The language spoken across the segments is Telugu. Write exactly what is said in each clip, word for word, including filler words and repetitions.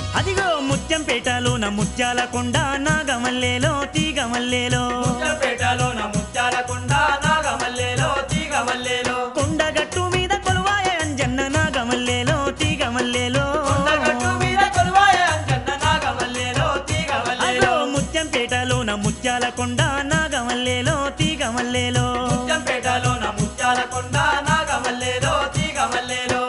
అదిగో ముత్యంపేటలోన ముత్యాల కొండ నాగమల్లేలో తీగమల్లేలో ముత్యంపేటలోన ముత్యాల కొండ నాగమల్లేలో తీగమల్లేలో కొండగట్టు మీద కొలువాయ అంజన్న నాగమల్లేలో తీగమల్లేలో కొండగట్టు మీద కొలువాయ అంజన్న నాగమల్లేలో తీగమల్లేలో ముత్యంపేటలోన ముత్యాల కొండ నాగమల్లేలో తీగమల్లేలో ముత్యంపేటలోన ముత్యాల కొండ నాగమల్లేలో తీగమల్లేలో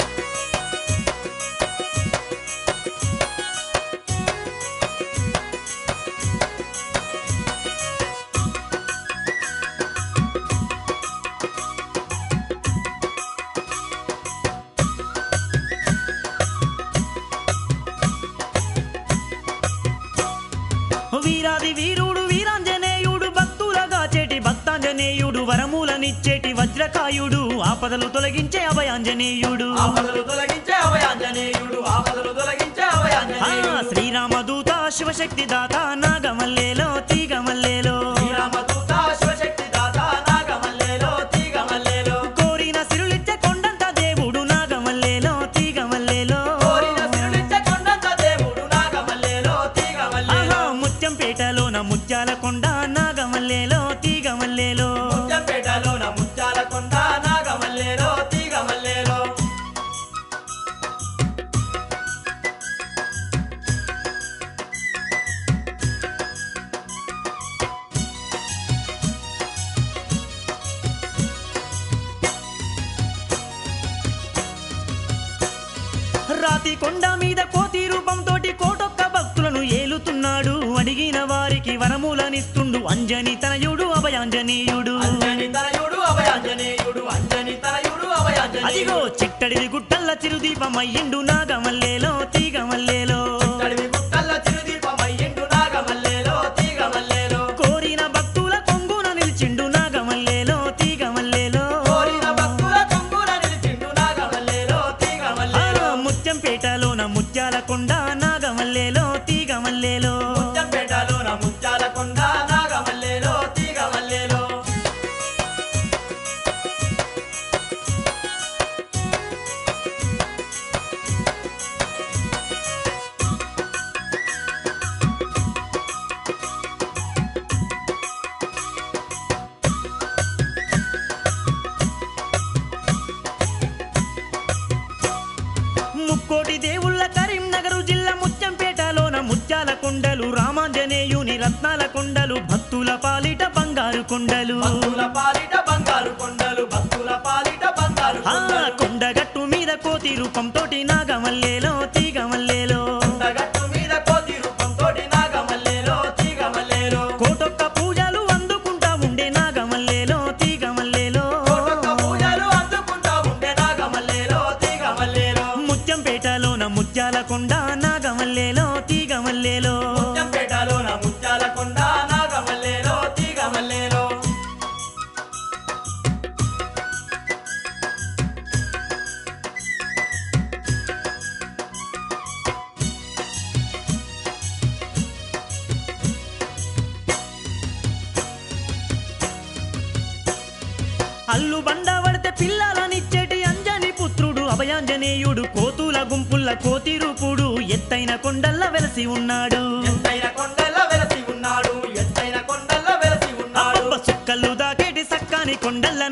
వీరాది వీరుడు వీరాంజనేయుడు భక్తులగా చేటి భక్తాంజనేయుడు వరములనిచ్చేటి వజ్రకాయుడు ఆపదలు తొలగించే అభయాంజనేయుడు ఆపదలు తొలగించే అభయాంజనేయుడు ఆపదలు తొలగించే అభయాంజనేయుడు శ్రీరామదూత శివశక్తి దాత నాగమల్లేలో తీగమల్లేలో శ్రీరామదూత శివశక్తి దాత నాగమల్లేలో తీగమల్లేలో కోరిన సిరులిచ్చే కొండంత దేవుడు నాగమల్లేలో తీగమల్లేలో కోరిన సిరులిచ్చే కొండంత దేవుడు నాగమల్లేలో తీగమల్లేలో ముత్యంపేటలోన ముత్యాల కొండ నాగమల్లేలో తీగమల్లేలో ముత్యంపేటలోన ముత్యాల కొండ నాగమల్లేలో తీగమల్లేలో రాతి కొండ మీద కోతి రూపంతోటి కోటొక్క భక్తులను ఏలుతున్నాడు అడిగిన వారికి వరములనిస్తుండు అంజని తనయుడు అభయాంజనేయుడు అంజని తనయుడు అభయాంజనేయుడు అంజని తనయుడు అభయాంజనేయుడు అదిగో చిట్టడిది గుట్టల్ల చిరుదీపమయ్యిండు నాగమల్లేలో తీగమల్లేలో తడివి గుట్టల్ల చిరుదీపమయ్యిండు నాగమల్లేలో తీగమల్లేలో కోరిన భక్తుల కొంగున నిలిచిండు నాగమల్లేలో తీగమల్లేలో కోరిన భక్తుల కొంగున నిలిచిండు నాగమల్లేలో తీగమల్లేలో ముత్యంపేటలోన ముత్యాల కొండ నాగమల్లేలో తీగమల్లేలో ముత్యంపేటలోన ముత్యాల కొండ నాగమల్లేలో తీగమల్లేలో ముక్కోటి దేవుళ్ళ కరీంనగర్ జిల్లా ముత్యంపేటలోన ముత్యాల కొండలు రామాంజనేయుని రత్నాల కొండలు భక్తుల పాలిట బంగారు కొండలు భక్తుల పాలిట బంగారు కొండలు భక్తుల పాలిట బంగారు ఆ కొండలు కొండగట్టు మీద కోతి రూపంతోటి నాగమల్లేలో తీగమల్లేలో కొండగట్టు మీద కోతి రూపంతోటి నాగమల్లేలో తీగమల్లేలో కోటొక్క పూజలు అందుకుంటా ఉండే నాగమల్లేలో తీగమల్లేలో కోటొక్క పూజలు అందుకుంటా ఉండే నాగమల్లేలో తీగమల్లేలో ముత్యంపేటలోన ముత్యాల కొండ నాగమల్లేలో తీగమల్లేలో ముత్యంపేటలోన ముత్యాల కొండ నాగమల్లేలో తీగమల్లేలో అల్లు బండ పడితే పిల్లలనిచ్చేటి అంజని పుత్రుడు అభయాంజనేయుడు కోతుల గుంపుల్ల కోతి రూపుడు ఎత్తైన కొండల్ల వెలసి ఉన్నాడు ఎత్తైన కొండల్ల వెలసి ఉన్నాడు ఎత్తైన కొండల్ల వెలసి ఉన్నాడు అబ్బబ్బ సుక్కలు దాకేటి సక్కాని కొండల్ల